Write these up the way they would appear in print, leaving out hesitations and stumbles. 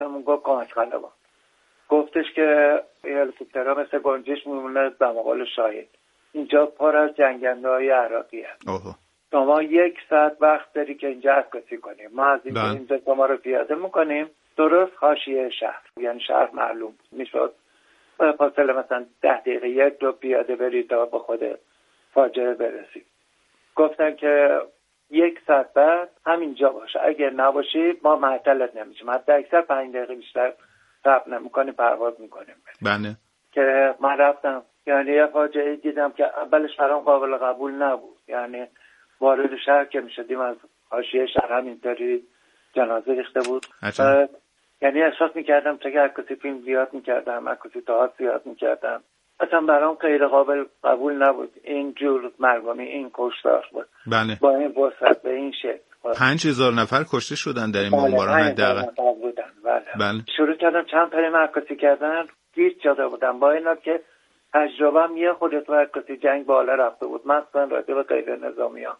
همون گفت کمک خلبان گفتش که هلیکوپترها مثل گنجش میمونه به مقال شاهد اینجا پر از جنگنده‌های عراقی هست. شما 1 ساعت وقت داری که اینجا عکاسی کنیم. ما از اینجا شما رو پیاده میکنیم درست حاشیه شهر، یعنی شهر معلوم میشد فاصله مثلا 10 دقیقه 1-2 پیاده برید تا به خود فاجعه برسید. گفتن که 1 ساعت بعد همینجا باشه، اگر نباشی ما معطلت نمیشیم، حتی اکثر 5 دقیقه بیشتر صبر نمیکنیم، پرواز میکنیم. بله. که من رفتم، یعنی یه فاجعه دیدم که اولش برام قابل قبول نبود. یعنی وارد شهر که میشدیم از حاشیه شهر همینطوری جنازه ریخته بود. یعنی احساس میکردم که عکاسی فیلم زیاد میکردم، عکاسی تئاتر زیاد میکردم، اصلا برام غیر قابل قبول نبود این جور مرگومی، این کشتار بود. بله. با این وسعت به این شکل 5000 نفر کشته شدن در این بمباران حداقل. بله. شروع کردم چند فیلم عکاسی کردن، گیج شده بودم با اینا که تجربه‌ام یه خودت تو عکاسی جنگ بالا رفته بود، مثلا راجع به غیر نظامیان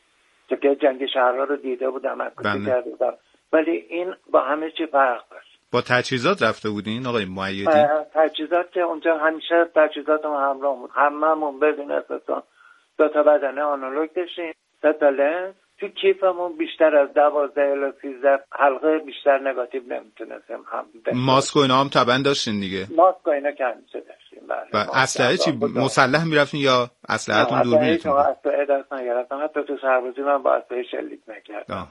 که جنگ شهرها رو دیده بودم، عکاسی کرده بودم، ولی این با همه چی فرق داشت. با تجهیزات رفته بودین آقای مؤیدی؟ تجهیزات که اونجا همیشه تجهیزاتم همراه بود، هممون بدون استثنا 2 تا بدنه آنالوگ داشتیم، 3 تا لنز، تو کیفمون بیشتر از 12 الی 13 حلقه بیشتر نگاتیو نمیتونستیم هم ماسک و اینا هم طبعا داشتین دیگه؟ ماسک و اینا که همیشه داشتیم. و اسلحه چی؟ مسلح میرفتین یا اسلحه‌تون دوربینتون بود؟ اسلحه دست نگرفتم، حتی تو سربازی من با اسلحه شلیک نکردم.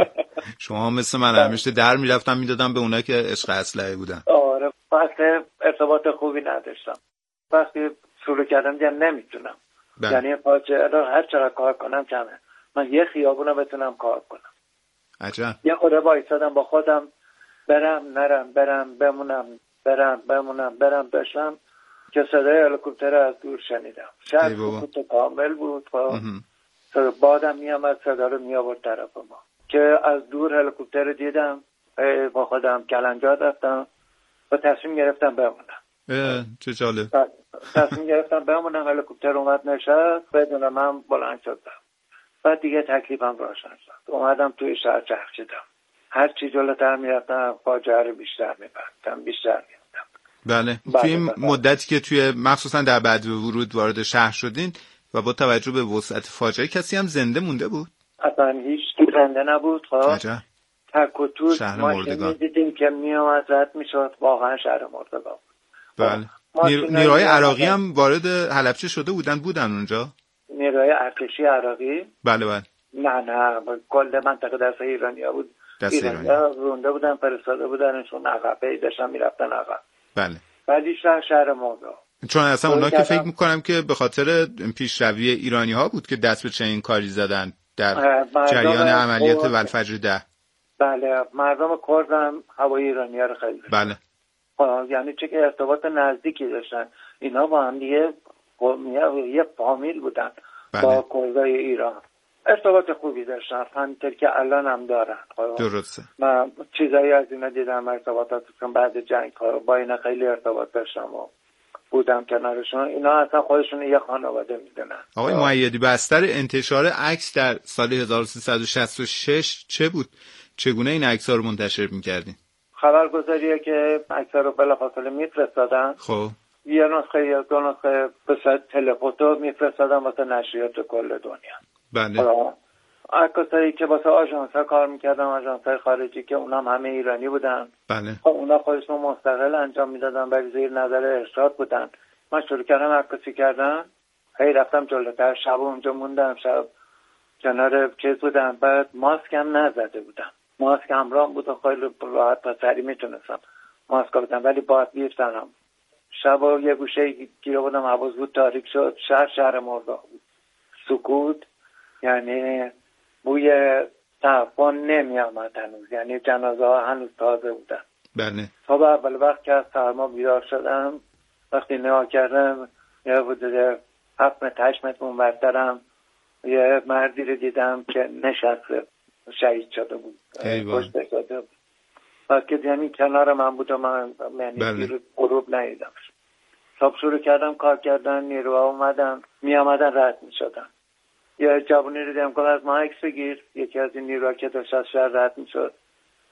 شما مثل من همیشه در میرفتم میدادم به اونایی که عشق اسلحه بودن. آره، اصلا ارتباط خوبی نداشتم. وقتی شروع کردم دیدم نمیتونم. یعنی فاجعه رو هر چقدر کار کنم کمه. من یه خیابون رو بتونم کار کنم. عجب. یه خورده وایسادم با خودم، برم نرم، برم بمونم داشتم که صدای هلیکوپتر از دور شنیدم. شهر سکوت کامل بود. بادم میامد، صدا رو میآورد طرف ما. که از دور هلیکوپتر دیدم، با خودم کلنجار رفتم و تصمیم گرفتم بمونم. چه جالب. تصمیم گرفتم بمونم، هلیکوپتر اومد نشست، بدون من بلند شدم. بعد دیگه تکلیفم روشن شد. اومدم توی شهر چرخیدم. هر چی جلوتر میرفتم فاجعه رو بیشتر می‌بردم. بله. توی این مدتی که توی مخصوصا در بعد ورود وارد شهر شدین و با توجه به وسعت فاجعه کسی هم زنده مونده بود؟ اصلا هیچ کی زنده نبود. تک و توک ماشین دیدیم که میامد رد میشد، واقعا شهر مردگان. بله. نیروهای عراقی هم وارد حلبچه شده بودن اونجا؟ نیروهای ارتشی عراقی؟ بله. نه کل منطقه دست ایرانیا بود. ایرانیا رونده بودن، فرستاده بودنشون عقب، داشتن میرفتن عقب. بله. ولی شهر مردگان. چون اصلا اونا که فکر میکنم که به خاطر پیشروی ایرانی ها بود که دست به چنین کاری زدن در جریان عملیات والفجر 10. بله، مردم کرد هم هوای ایرانی ها رو خیلی بله. یعنی چه که ارتباط نزدیکی داشتن اینا با هم دیگه، یه فامیل بودن. بله. با کردای ایران ارتباط خوبی داشتن، همینطور که الان هم دارن. درسته. من چیزایی از اینا دیدم، ارتباطاتشون بعد جنگ با اینا خیلی ارتباط داشتم و بودم کنارشون. اینا اصلا خودشون یه خانواده میدونن. آقای مؤیدی، بستر انتشار عکس در سال 1366 چه بود؟ چگونه این عکس‌ها رو منتشر می‌کردین؟ خبرگزاریه که عکس‌ها رو بلافاصله میفرستادن. خب یه نسخه یا 2 نسخه به صورت تلفوتو میفرستادن واسه نشریات کل دنیا. بله. عکاسایی که واسه آژانس‌ها کار می‌کردن، آژانس‌های خارجی که اونام همه ایرانی بودن. بله. اونا خودشون مستقل انجام میدادن ولی زیر نظر ارشاد بودن. من شروع کردم عکاسی کردن، رفتم جلوتر، شب اونجا موندم، شب کنار چیز بودم، بعد ماسکم نزده بودم، ماسک همراهم بود و خیلی راحت و سریع میتونستم ماسک بدم، ولی باید بیفتنم. شب یه گوشه گیره بودم، حواس بود تاریک شد، شهر مردگان بود، سکوت، یعنی بوی تعفن نمی آمد هنوز، یعنی جنازه ها هنوز تازه بودن. بله. صبح اول وقت که از سرما بیدار شدم، وقتی نگاه کردم یه حدود 7 متر 8 متر اونورترم یه مردی رو دیدم که نشسته، شهید شده بود، کشته شده بود. بعد که دیدم این کنار من بود و من یعنی غروب ندیدم. صبح شروع کردم کار کردن، نیروها اومدن می آمدن رد می شدن. یه جوانی رو دیدم که از ما عکس بگیر. یکی از این نیروها که داشت از شهر رد می شد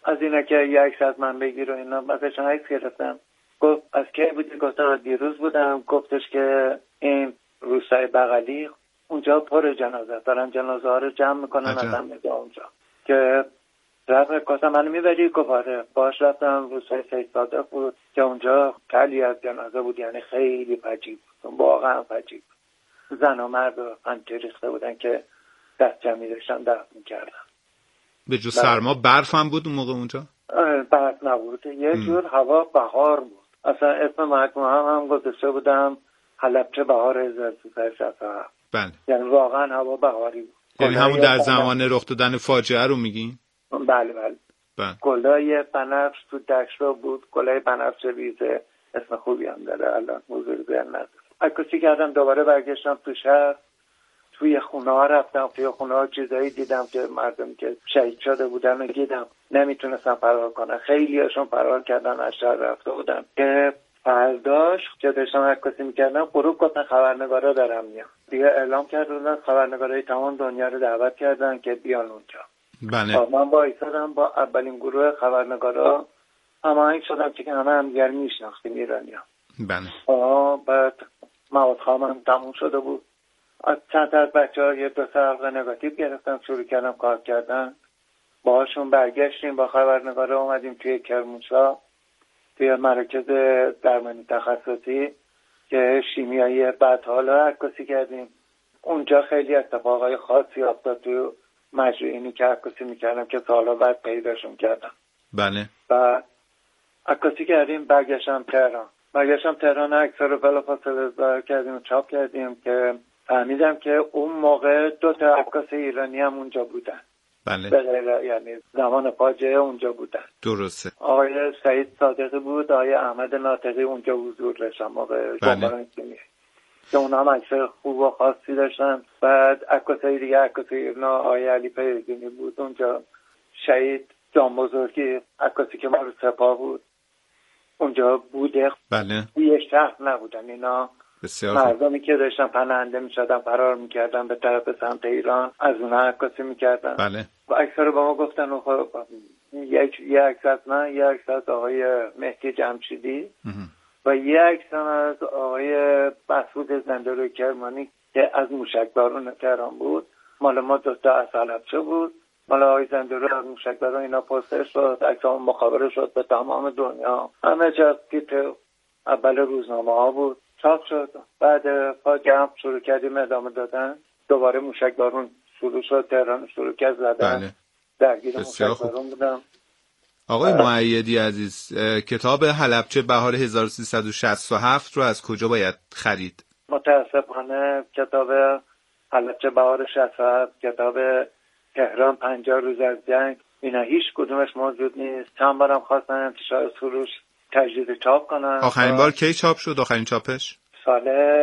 از اینا که یک ساعت من بگیر و اینا ازشون عکس گرفتم. گفت از کی بودی؟ گفتم دیروز بودم. گفتش که این روستای بغلی اونجا پر جنازه دارن، جنازه ها رو جمع میکنن مثلا میگه اونجا که رفت گفتم منو میبری؟ گفت آره. باش رفتم. روستای سید صادق بود که اونجا خیلی از جنازه بود، یعنی خیلی فجیع بود، واقعا فجیع. زن و مرد پنجه ریخته بودن که دست جمعی داشتن دفن میکردن. به جز سرما برف هم بود اون موقع اونجا؟ برف نبود، یه جور هوا بهار بود. اصلا اسم محکومه هم گذاشته بودم حلبچه بهار 1367. بله. یعنی واقعا هوا بهاری بود. یعنی همون در زمان رخ دادن فاجعه رو میگین؟ بله. گلای بنفش تو دشتا بود، گلای بنفش ریزه، اسم خوبی هم داره الان حضور ذهن نداره. عکاسی کردم، دوباره برگشتم تو شهر، توی خونه ها رفتم، توی خونه ها چیزایی دیدم که مردم که شهید شده بودن و دیدم نمیتونستم فرار کنن. خیلی هاشون فرار کردن، از شهر رفته بودن. که فرداش که داشتم عکاسی میکردم غروب گفتن خبرنگارا دارم میام. دیگه اعلام کردن، خبرنگارای تمام دنیا رو دعوت کردن که بیان اونجا. بله. من با ایستادم با اولین گروه خبرنگارا هماهنگ شدم که همه همدیگر میشناختیم ایرانی‌ها. بله. بعد مواد خامم تموم شده بود. از چند تا از بچه‌ها یه دو حلقه نگاتیو گرفتم، شروع کردم کار کردن. باهاشون برگشتیم، با خبرنگارا اومدیم توی کرمانشاه، توی مراکز درمانی تخصصی که شیمیایی. بعد حالا عکاسی کردیم اونجا. خیلی اتفاقای خاصی افتاد تو مجروحینی که عکاسی میکردم که سالا بعد پیداشون کردم. بله. و عکاسی کردیم. برگشتم تهران عکس رو بلافاصله ظاهر کردیم و چاپ کردیم که فهمیدم که اون موقع 2 تا عکاس ایرانی هم اونجا بودن. بله. یعنی زمان فاجعه اونجا بودن. درسته. آقای سعید صادقی بود، آقای احمد ناطقی اونجا حضور داشتن موقع بمباران کیمیایی که اونا هم عکس خوب و خاصی داشتن. بعد عکاسای دیگه، عکاس ایران آقای علی پیرگینی بود اونجا. شهید جان بزرگی عکاسی که ما رو سپاه بود اونجا بوده. بله. یه شهر نبودن اینا. بسیار مردمی که داشتن پناهنده میشدن، فرار میکردن به طرف سمت ایران، از اونها عکاسی میکردن. بله. و اکثر با ما گفتن خب یه عکس از من، یه عکس از آقای مهدی جمشیدی و یه عکس از آقای مسعود زنده‌رو کرمانی که از موشکبارون تهران بود. مال ما 2 تا از حلبچه بود. مال آقای زنده‌رو از موشکبارون اینا پوستر شد، عکسام مخابره شد به تمام دنیا. همه جا تیتر اول روزنامه ها بود، چاپ شد. بعد فاجعه هم شروع کردیم ادامه دادن. دوباره موشکبارون شروع شد، تهران شروع کرد زدن. بله. درگیر موشکبارون بودم. آقای مؤیدی عزیز، کتاب حلبچه بهار 1367 رو از کجا باید خرید؟ متاسفانه کتاب حلبچه بهار 67، کتاب تهران 50 روز از جنگ، اینا هیچ کدومش موجود نیست. چند بارم خواستن انتشار سروش تجدید چاپ کنن. آخرین بار کی چاپ شد؟ آخرین چاپش سال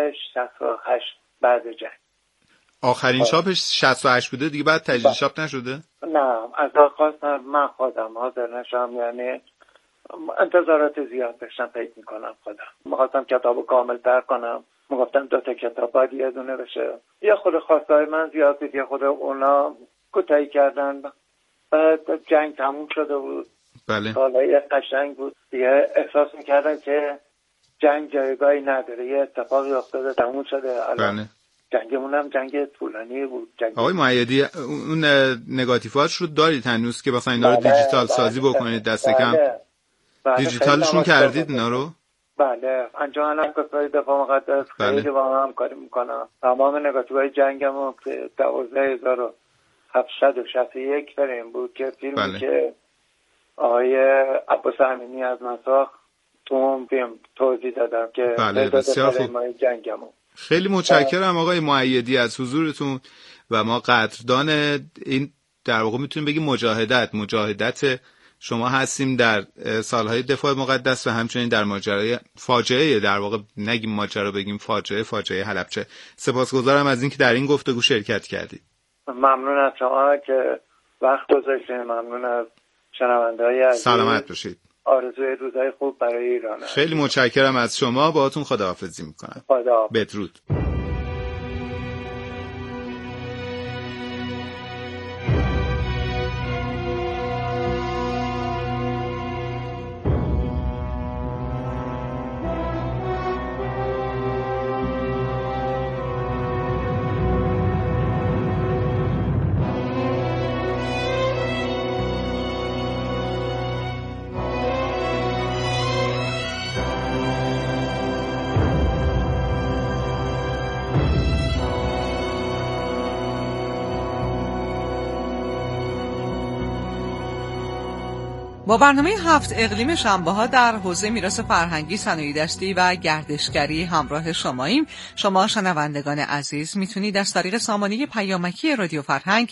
68 بعد جنگ. آخرین چاپش 68 بوده دیگه، بعد تجدید چاپ نشده؟ نه، از خواستم من خودم حاضر نشم، یعنی انتظارات زیاد داشتم فکر میکنم. خودم میخواستم کتابو کامل تر کنم. میگفتم 2 تا کتاب باید یه دونه بشه. یه خود خواستای من زیاد بود، یه خود اونا کوتاهی کردن. بعد جنگ تموم شده بود. بله. سالهای قشنگ بود دیگه. احساس میکردن که جنگ جایگاهی نداره، یه اتفاقی افتاده تموم شده. بله. جنگمون هم جنگ طولانی بود. آقای مؤیدی، اون نگاتیفات رو دارید هنوز که مثلا اینا رو دیجیتال سازی بکنید دست کم؟ دیجیتالشون کردید اینا رو؟ بله. انجمن عکاسای دفاع مقدس خیلی با هم کاری میکنم. تمام نگاتیوهای جنگمون که 12761 فریم بود که فیلمی که آقای عباس امینی از مساخ تو اون فیلم توضیح دادم که بسیار خوب. جنگمون. خیلی متشکرم آقای مؤیدی از حضورتون و ما قدردان این در واقع میتونیم بگیم مجاهدت شما هستیم در سالهای دفاع مقدس و همچنین در ماجرای فاجعه، در واقع نگیم ماجرا بگیم فاجعه حلبچه. سپاسگزارم از اینکه در این گفتگو شرکت کردید. ممنون از شما که وقت گذاشتید. ممنون از شنونده‌های عزیز. سلامت باشید. آرزوی روزهای خوب برای ایران. خیلی متشکرم از شما. باهاتون خداحافظی میکنم. بدرود. با برنامه 7 اقلیم شنبه‌ها در حوزه میراث فرهنگی، صنایع دستی و گردشگری همراه شماییم. شما شنوندگان عزیز میتونید از طریق سامانه پیامکی رادیو فرهنگ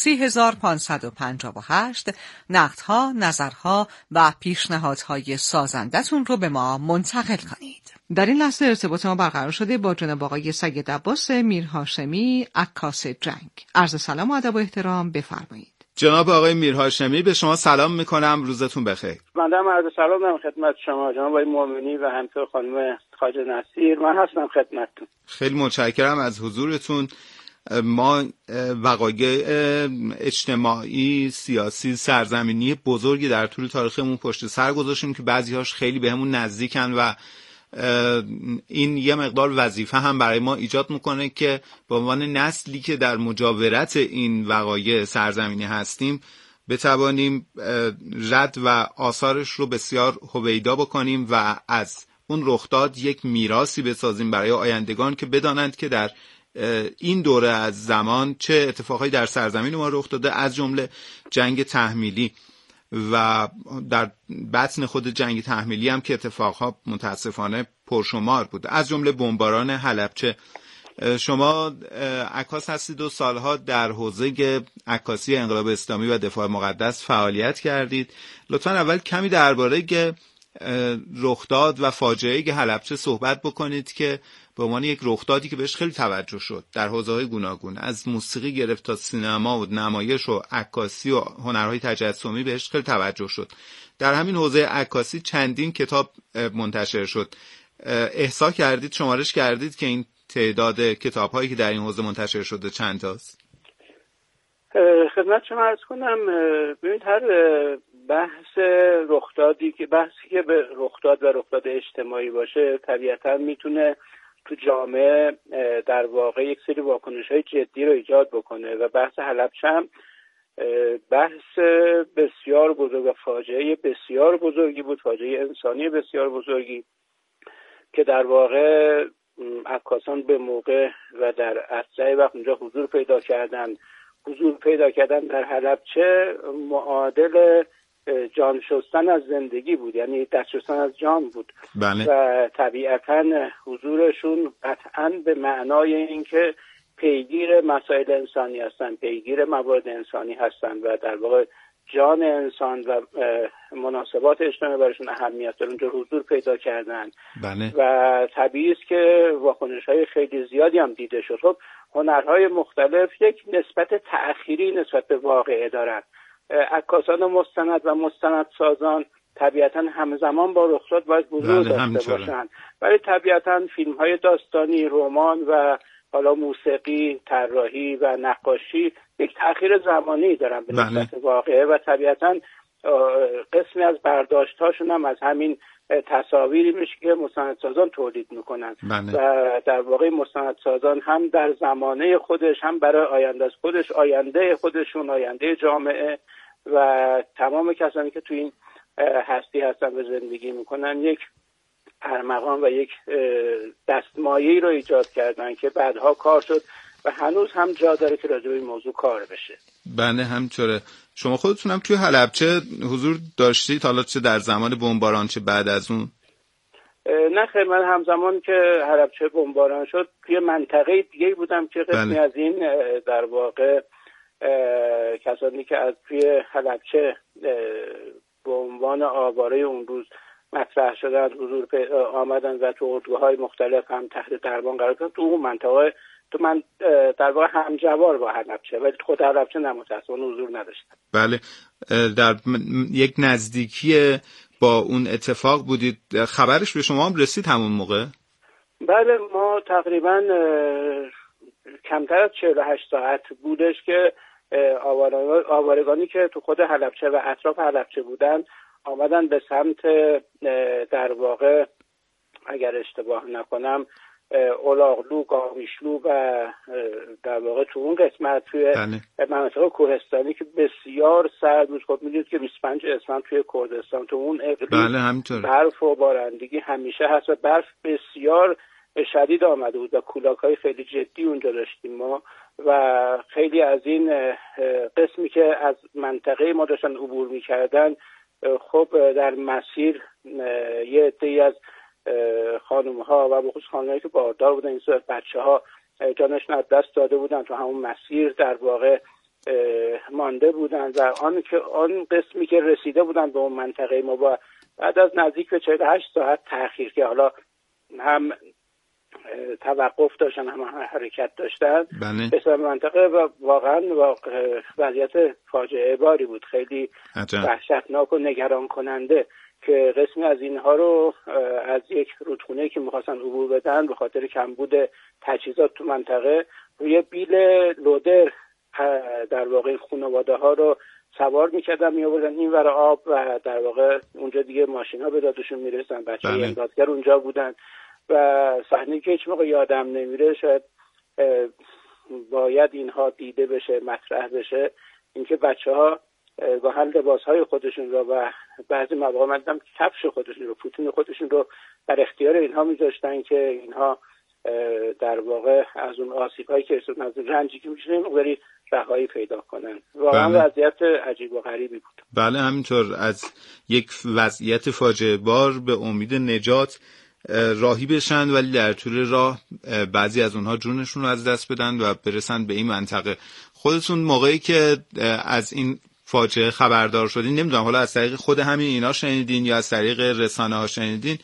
30558 نقدها، نظرها و پیشنهادهای سازندتون رو به ما منتقل کنید. در این لحظه ارتباط ما برقرار شده با جناب آقای سید عباس میرهاشمی، عکاس جنگ. عرض سلام و ادب و احترام، بفرمایید. جناب آقای میرهاشمی، به شما سلام میکنم، روزتون بخیر. بنده عرض سلام دارم خدمت شما جناب آقای مومنی و همینطور خانم خواجه نصیر. من هستم خدمتتون. خیلی متشکرم از حضورتون. ما وقایع اجتماعی، سیاسی، سرزمینی بزرگی در طول تاریخمون پشت سر گذاشتیم که بعضی‌هاش خیلی بهمون نزدیکن و این یه مقدار وظیفه هم برای ما ایجاد میکنه که به عنوان نسلی که در مجاورت این وقایع سرزمینی هستیم بتوانیم رد و آثارش رو بسیار هویدا بکنیم و از اون رخداد یک میراثی بسازیم برای آیندگان که بدانند که در این دوره از زمان چه اتفاقایی در سرزمین ما رخ داده، از جمله جنگ تحمیلی و در بطن خود جنگ تحمیلی هم که اتفاقها متاسفانه پرشمار بود، از جمله بمباران حلبچه. شما عکاس هستید و سالها در حوزه عکاسی انقلاب اسلامی و دفاع مقدس فعالیت کردید. لطفاً اول کمی درباره رخداد و فاجعه حلبچه صحبت بکنید که به عنوان یک رخدادی که بهش خیلی توجه شد در حوزه‌های گوناگون، از موسیقی گرفت تا سینما و نمایش و عکاسی و هنرهای تجسمی بهش خیلی توجه شد. در همین حوزه عکاسی چندین کتاب منتشر شد. احصا کردید، شمارش کردید که این تعداد کتاب‌هایی که در این حوزه منتشر شده چند تاست؟ خدمت شما عرض کنم، ببینید هر بحث رخدادی که به رخداد و رخداد اجتماعی باشه طبیعتاً میتونه تو جامعه در واقع یک سری واکنش‌های جدی رو ایجاد بکنه و بحث حلبچه هم بحث بسیار بزرگ و فاجعه بسیار بزرگی بود، فاجعه انسانی بسیار بزرگی که در واقع عکاسان به موقع و در اسرع وقت اونجا حضور پیدا کردن در حلبچه معادل جان شستن از زندگی بود، یعنی دست شستن از جان بود. بله. و طبیعتاً حضورشون قطعاً به معنای اینکه پیگیر مسائل انسانی هستن، پیگیر موارد انسانی هستن و در واقع جان انسان و مناسبات اجتماعی براشون اهمیت داره، اونجا حضور پیدا کردن. بله. و طبیعی است که واکنش‌های خیلی زیادی هم دیده شد. خب هنرهای مختلف یک نسبت تأخیری نسبت به واقعه دارن. عکاسان مستند و مستندسازان طبیعتاً همزمان با رخداد باید حضور داشته باشن، ولی طبیعتاً فیلم‌های داستانی، رمان و حالا موسیقی، طراحی و نقاشی یک تأخیر زمانی دارن به نسبت واقعه و طبیعتاً قسمی از برداشت‌هاشون هم از همین تصاویری میشه که مستندسازان تولید میکنن. و در واقع مستندسازان هم در زمانه خودش، هم برای آینده خودش، آینده خودشون، آینده جامعه و تمام کسانی که تو این هستی هستن و زندگی میکنن یک ارمغان و یک دستمایه‌ای رو ایجاد کردن که بعدها کار شد و هنوز هم جا داره که راجع به این موضوع کار بشه. بله همینطوره. شما خودتون هم توی حلبچه حضور داشتید، حالا چه در زمان بمباران چه بعد از اون؟ نه خیر، من همزمان که حلبچه بمباران شد توی منطقه دیگه بودم که قسمی از این در واقع کسانی که از توی حلبچه به عنوان آواره اون روز مطرح شدن حضور آمدن و تو اردوهای مختلف هم تحت دربان قرار گرفتن. تو اون منطقه من در واقع همجوار با حلبچه، ولی خود حلبچه متأسفانه حضور نداشتم. بله، در یک نزدیکی با اون اتفاق بودید. خبرش به شما هم رسید همون موقع؟ بله، ما تقریبا کمتر از 48 ساعت بودش که آوارگانی که تو خود حلبچه و اطراف حلبچه بودن آمدن به سمت در واقع اگر اشتباه نکنم اولاغلو، گاویشلو و در واقع تو اون قسمت توی مناطق کوهستانی که بسیار سرد بود. خب میدونید که 25 اسفند توی کردستان تو اون اقلیم برف و بارندگی همیشه هست و برف بسیار شدید آمده بود و کولاک‌های خیلی جدی اونجا داشتیم ما و خیلی از این قسمی که از منطقه ما داشتن عبور می‌کردن خب در مسیر یه عده‌ای از خانم‌ها و بخصوص خانم‌هایی که باردار بودن، این صورت بچه‌ها جانشون از دست داده بودن، تو همون مسیر در واقع مانده بودن و آن قسمی که رسیده بودن به اون منطقه ما بعد از نزدیک به 48 ساعت تأخیر که حالا هم توقف داشتن هم حرکت داشتن به منطقه و واقعا وضعیت فاجعه باری بود، خیلی وحشتناک و نگران کننده که قسمی از اینها رو از یک رودخونه که می‌خواستن عبور بدن به خاطر کمبود تجهیزات تو منطقه روی بیل لودر در واقع این خانواده ها رو سوار می‌کردن می‌آوردن این ور آب و در واقع اونجا دیگه ماشینا به دادشون میرسن، بچه‌های امدادگر اونجا بودن و صحنه‌ای که هیچ موقع یادم نمیره، شاید باید اینها دیده بشه، مطرح بشه، اینکه بچه‌ها گاهن لباس‌های خودشون رو و بعضی مواقع من دیدم کفش خودشون رو، پوتین خودشون رو در اختیار اینها می‌ذاشتن که اینها در واقع از اون آسیب‌هایی که رسیدن، از اون رنجی که می‌شنن مقداری رهایی پیدا کنن. واقعا وضعیت عجیب و غریبی بود. بله همینطور، از یک وضعیت فاجعه بار به امید نجات راهی بشن ولی در طول راه بعضی از اونها جونشون رو از دست بدن و برسن به این منطقه. خودتون موقعی که از این فاجعه خبردار شدین، نمیدونم حالا از طریق خود همین اینا شنیدین یا از طریق رسانه ها شنیدین،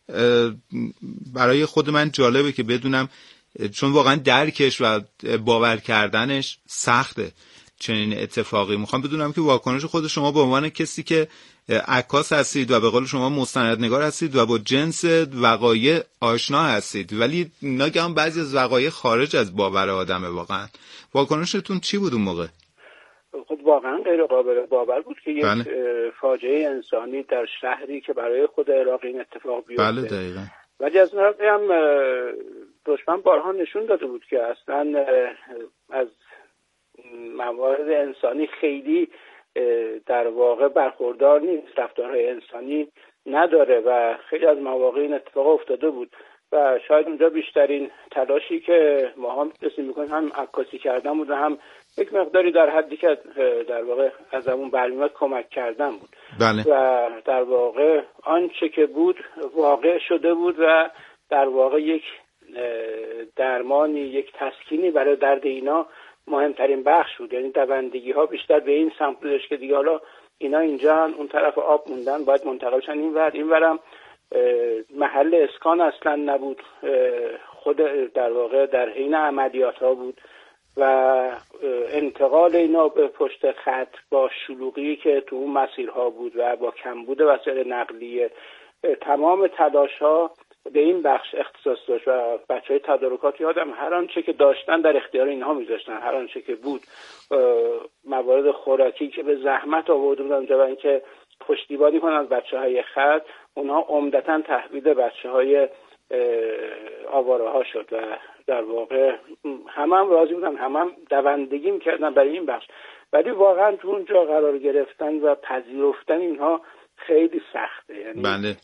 برای خود من جالبه که بدونم، چون واقعا درکش و باور کردنش سخته چنین اتفاقی. میخوام بدونم که واکنش خود شما به عنوان کسی که عکاس هستید و به قول شما مستندنگار هستید و با جنس وقایع آشنا هستید، ولی ناگهان بعضی از وقایع خارج از باور آدمه، واقعا واکنشتون چی بود اون موقع؟ خب واقعا غیر قابل باور بود که یک فاجعه انسانی در شهری که برای خود عراق این اتفاق بیفته. بله دقیقاً. ولی از اون هم دشمن بارها نشون داده بود که اصلا از موارد انسانی خیلی در واقع برخوردار نیست، رفتارهای انسانی نداره و خیلی از مواقع این اتفاق افتاده بود و شاید اونجا بیشترین تلاشی که ما هم داشتیم میکنیم هم عکاسی کردن بود و هم یک مقداری در حدی که در واقع از همون برمیاد کمک کردن بود. بله. و در واقع آنچه که بود واقع شده بود و در واقع یک درمانی، یک تسکینی برای درد اینا مهمترین بخش بود. یعنی دوندگی ها بیشتر به این سمت بودش که دیگه حالا اینا اینجا اون طرف آب موندن، باید منتقل شن این ورم محل اسکان اصلا نبود، خود در واقع در حین عملیات ها بود و انتقال اینا به پشت خط با شلوغی که تو اون مسیرها بود و با کمبود وسایل نقلیه، تمام تلاش ها به این بخش اختصاص داشت و بچهای تدارکات یادم هر آنچه که داشتن در اختیار اینها میذاشتن، هر آنچه که بود، موارد خوراکی که به زحمت آورده بودن اونجا و اینکه پشتیبانی کنن از بچهای خط، اونها عمدتاً تحویل بچهای آواره ها شد و در واقع هم راضی بودن، هم دوندگی میکردن برای این بخش، ولی واقعا تو اونجا قرار گرفتن و پذیرفتن اینها خیلی سخته. یعنی بله.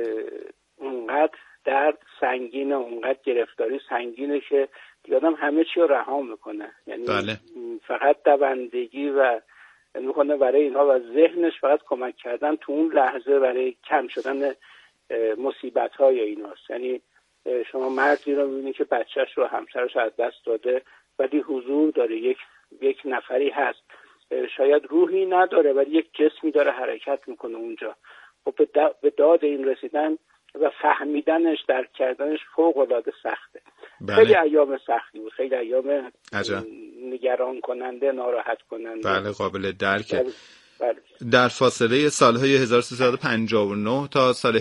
اونقدر درد سنگینه، اونقدر گرفتاری سنگینه که آدم همه چی رو رها میکنه، یعنی بله. فقط دوندگی و میکنه برای اینها و ذهنش فقط کمک کردن تو اون لحظه برای کم شدن مصیبت های ایناست. یعنی شما مردی رو میبینی که بچهش رو، همسرش از دست داده ولی حضور داره، یک نفری هست، شاید روحی نداره ولی یک جسمی داره حرکت میکنه اونجا. خب به داد این رسیدن و فهمیدنش، درک کردنش فوق العاده سخته. بله. خیلی ایام سختی بود، خیلی ایام نگران کننده، ناراحت کننده. بله قابل درک. بله. در فاصله سالهای 1359 تا سال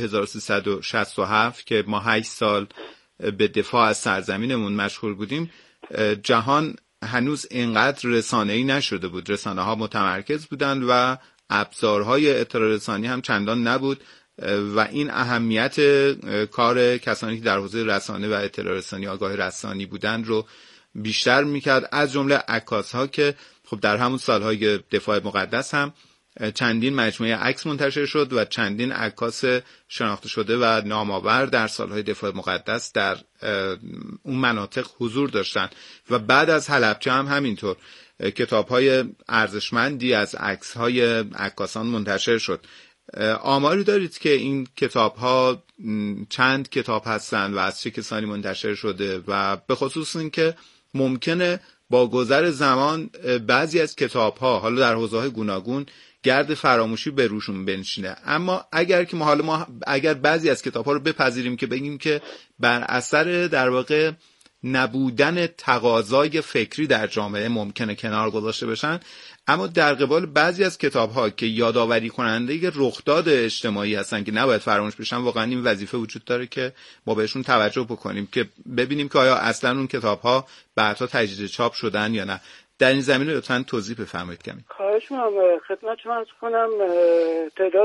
1367 که ما 8 سال به دفاع از سرزمینمون مشغول بودیم، جهان هنوز اینقدر رسانه‌ای نشده بود. رسانه ها متمرکز بودند و ابزارهای اطلاع رسانی هم چندان نبود و این اهمیت کار کسانی که در حوزه رسانه و اطلاع رسانی آگاه رسانی بودند رو بیشتر میکرد، از جمله عکاس‌ها که خب در همون سالهای دفاع مقدس هم چندین مجموعه عکس منتشر شد و چندین عکاس شناخته شده و نامآور در سالهای دفاع مقدس در اون مناطق حضور داشتن و بعد از حلبچه هم همینطور کتاب‌های ارزشمندی از عکس‌های عکاسان منتشر شد. آماری دارید که این کتاب‌ها چند کتاب هستند و از چه کسانی منتشر شده و به خصوص این که ممکنه با گذر زمان بعضی از کتاب‌ها حالا در حوزه‌های گوناگون گرد فراموشی به روشون بنشینه، اما اگر بعضی از کتاب‌ها رو بپذیریم که بگیم که بر اثر در واقع نبودن تقاضای فکری در جامعه ممکنه کنار گذاشته بشن، اما در قبال بعضی از کتاب‌ها که یادآوری کننده رخداد اجتماعی هستن که نباید فراموش بشن، واقعا این وظیفه وجود داره که ما بهشون توجه بکنیم که ببینیم که آیا اصلا اون کتاب‌ها بعدها تجدید چاپ شدن یا نه. در این زمینه لطفاً توضیح بفرمایید کمی. خواهش می‌کنم. خدمت شما عرض کنم تعداد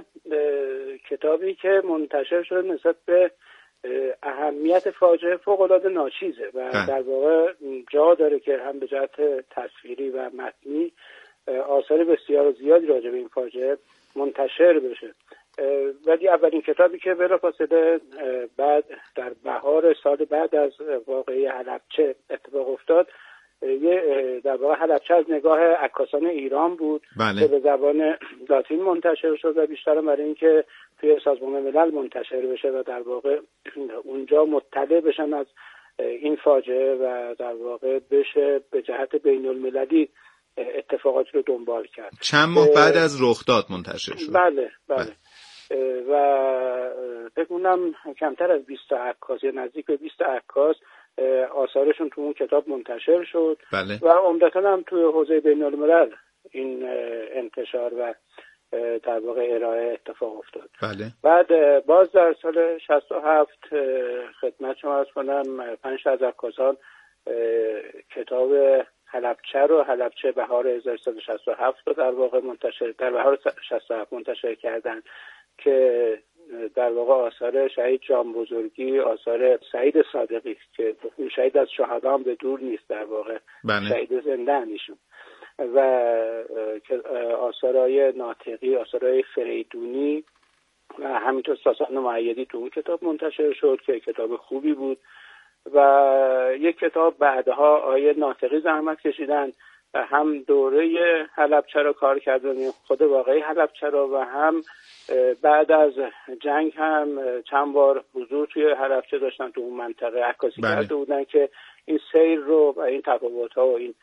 کتابی که منتشر شده نسبت به اهمیت فاجعه فوق‌العاده ناچیزه و در واقع جا داره که هم به جهت تصویری و متنی آثار بسیار زیادی راجع به این فاجعه منتشر بشه. ولی اولین کتابی که بلافاصله بعد در بهار سال بعد از واقعه حلبچه اتفاق افتاد، در واقع حلبچه از نگاه عکاسان ایران بود که به زبان لاتین منتشر شد و بیشتر برای اینکه توی سازمان ملل منتشر بشه و در واقع اونجا مطلع بشن از این فاجعه و در واقع بشه به جهت بین المللی اتفاقاتی رو دنبال کرد. چند ماه بعد از رخداد منتشر شد. بله. و فکر کنم کمتر از 20 عکاس یا نزدیک به 20 عکاس آثارشون تو اون کتاب منتشر شد. بله. و عمدتاً هم توی حوزه بین الملل این انتشار و در واقع ارائه اتفاق افتاد. بله. بعد باز در سال 67 خدمت شما عرض کنم 5 از عکاسان کتاب حلبچه بهار 1367 رو در واقع در بهار 67 منتشر کردن که در واقع آثار شهید جان بزرگی، آثار سعید صادقی که شهید از شهدان به دور نیست، در واقع شهید زنده ایشون، و آثارهای ناطقی، آثارهای فریدونی و همینطور ساسان معیدی تو اون کتاب منتشر شد که کتاب خوبی بود. و یک کتاب بعدها آیه ناطقی زحمت کشیدن و هم دوره حلبچه رو کار کردن، خود واقعی حلبچه رو، و هم بعد از جنگ هم چند بار حضور توی حلبچه داشتن، تو اون منطقه عکاسی کرده بودن که این سیر رو و این تفاوت‌ها و این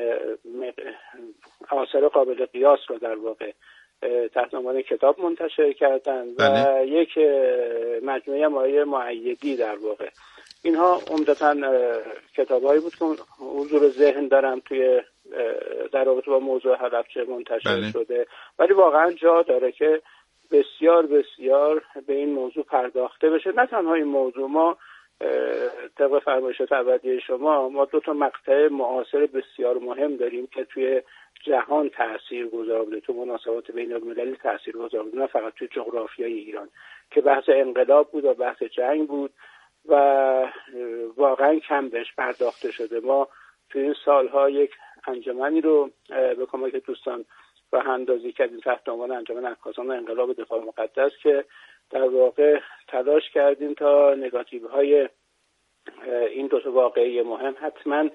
آثار قابل قیاس رو در واقع تحت عنوان کتاب منتشر کردن. و یک مجموعه آیه معیدی در واقع. اینها عمدتاً کتاب‌هایی بود که حضور ذهن دارم توی در رابطه با موضوع حلبچه منتشر شده، ولی واقعاً جا داره که بسیار بسیار به این موضوع پرداخته بشه. نه تنها این موضوع، ما طبق فرمایشات اولیه شما ما 2 مقطع معاصر بسیار مهم داریم که توی جهان تاثیرگذار بوده، تو مناسبات بین المللی تاثیرگذار بوده، نه فقط توی جغرافیای ایران، که بحث انقلاب بود و بحث جنگ بود و واقعا کم بهش پرداخته شده. ما توی این سالها یک انجمنی رو به کمک دوستان راه اندازی کردیم تحت عنوان انجمن عکاسان انقلاب دفاع مقدس که در واقع تلاش کردیم تا نگاتیوهای این 2 واقعه مهم حتما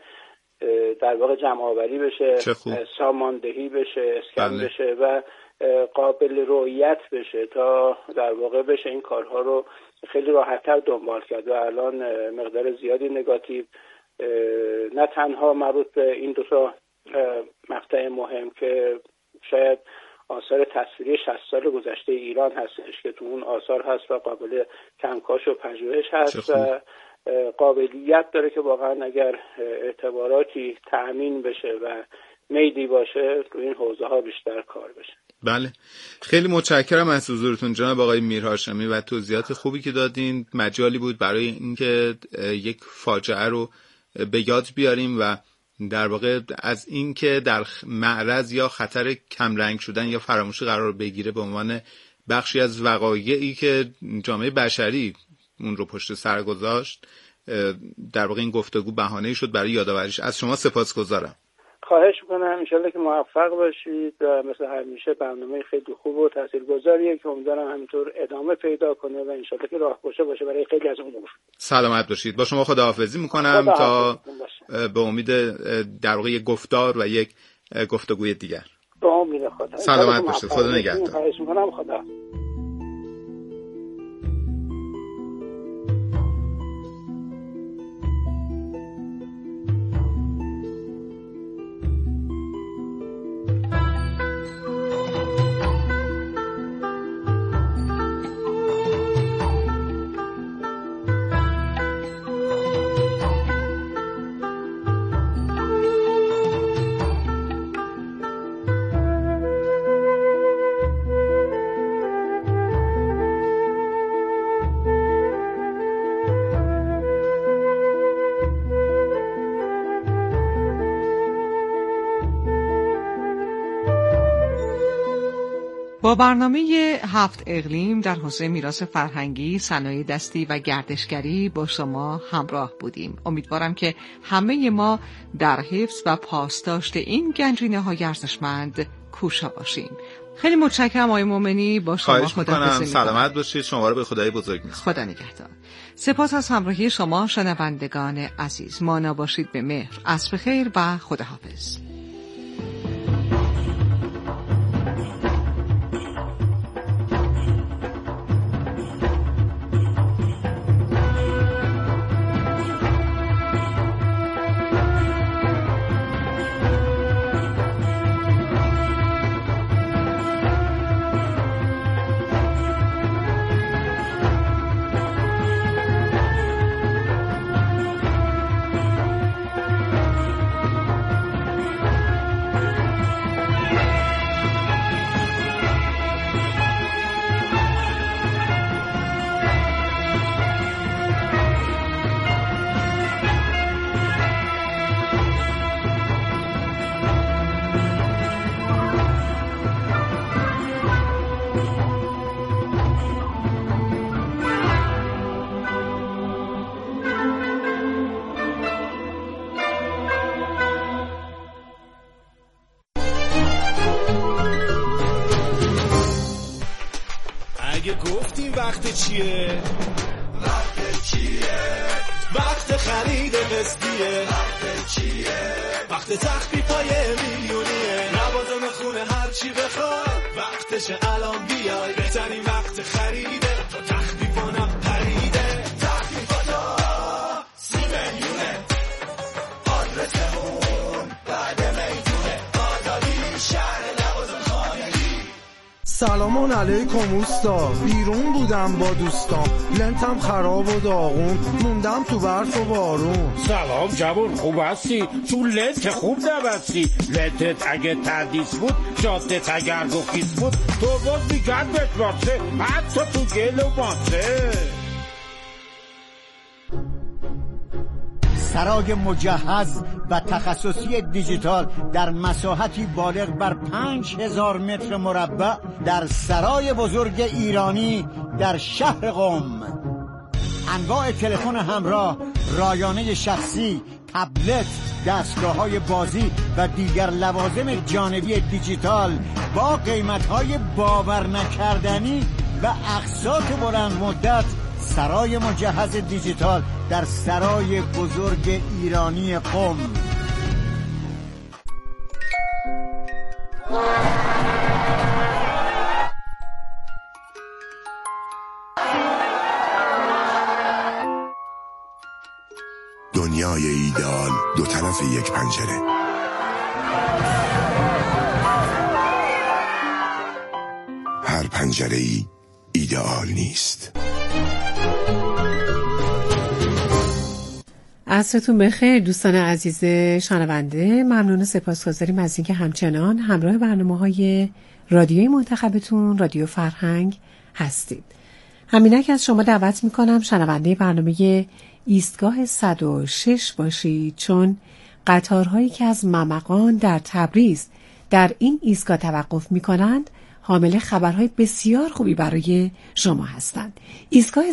در واقع جمع آوری بشه، ساماندهی بشه، اسکن بشه و قابل رؤیت بشه تا در واقع بشه این کارها رو خیلی راحت‌تر دنبال کرد. و الان مقدار زیادی نگاتیو نه تنها مربوط به این 2 مقطع مهم که شاید آثار تصویری 60 سال گذشته ایران هستش که تو اون آثار هست و قابل کنکاش و پژوهش هست و قابلیت داره که واقعا اگر اعتباراتی تأمین بشه و میدی باشه تو این حوزه ها بیشتر کار بشه. بله، خیلی متشکرم از حضورتون جناب آقای میرهاشمی و توضیحات خوبی که دادین. مجالی بود برای اینکه یک فاجعه رو به یاد بیاریم و در واقع از اینکه در معرض یا خطر کمرنگ شدن یا فراموشی قرار بگیره به عنوان بخشی از وقایعی که جامعه بشری اون رو پشت سر گذاشت، در واقع این گفتگو بهانه‌ای شد برای یادآوریش. از شما سپاسگزارم. خواهش می‌کنم، انشالله که موفق باشید و مثل همیشه برنامه خیلی خوب و تاثیرگذاریه که امیدوارم همینطور ادامه پیدا کنه و انشالله که راهگشا باشه برای خیلی از امور. سلامت باشید. با شما خداحافظی می‌کنم تا به امید در واقع یک گفتار و یک گفتگوی دیگر. به امید خدا. سلامت باشید. خدا نگهدار. خواهش می‌کنم. خدا. با برنامه 7 اقلیم در حوزه میراث فرهنگی، صنایع دستی و گردشگری با شما همراه بودیم. امیدوارم که همه ما در حفظ و پاسداشت این گنجینه‌های ارزشمند کوشا باشیم. خیلی متشکرم آقای مومنی. با شما خداحافظی می‌کنم. سلامت باشید. شما رو به خدای بزرگ می‌سپارم. خدا نگهدار. سپاس از همراهی شما شنوندگان عزیز. مانا باشید به مهر. عصر خیر و خداحافظ. اگه گفتیم وقت چیه؟ وقت چیه؟ وقت خرید قسطیه. وقت چیه؟ وقت تخفیفای میلیونیه. لوازم خونه هر چی بخوای وقتشه الان بیای. بهترین وقت خریده تو تخفیفانم پریده. تخفیفاتا 30 میلیونه. آدرسمون بعد میدونه. آزادی شهر لوازم خانگی. سلام علیکم اوستا. بیرون بودم با دوستام، لنتم خراب و داغون، موندم تو برف و بارون. سلام جوان، خوب هستی؟ تو لنت خوب نبستی. لنتت اگه تردیس بود، جادت اگر گفیس بود، تو باز میگرد بهت واسه، حتی تو گل و ماسه. سرای مجهز و تخصصی دیجیتال در مساحتی بالغ بر 5000 متر مربع در سرای بزرگ ایرانی در شهر قم. انواع تلفن همراه، رایانه شخصی، تبلت، دستگاه‌های بازی و دیگر لوازم جانبی دیجیتال با قیمت‌های باور نکردنی و اقساط بلند مدت. سرای مجهز دیجیتال در سرای بزرگ ایرانی قم. دنیای ایدئال دو طرف یک پنجره. هر پنجره‌ای ایدئال نیست. عصرتون بخیر دوستان عزیز شنونده. ممنون و سپاسگزاریم از اینکه همچنان همراه برنامه‌های رادیوی منتخبتون رادیو فرهنگ هستید. همینک از شما دعوت میکنم شنونده برنامه ایستگاه 106 باشید، چون قطارهایی که از ممقان در تبریز در این ایستگاه توقف میکنند حامل خبرهای بسیار خوبی برای شما هستند. ایستگاه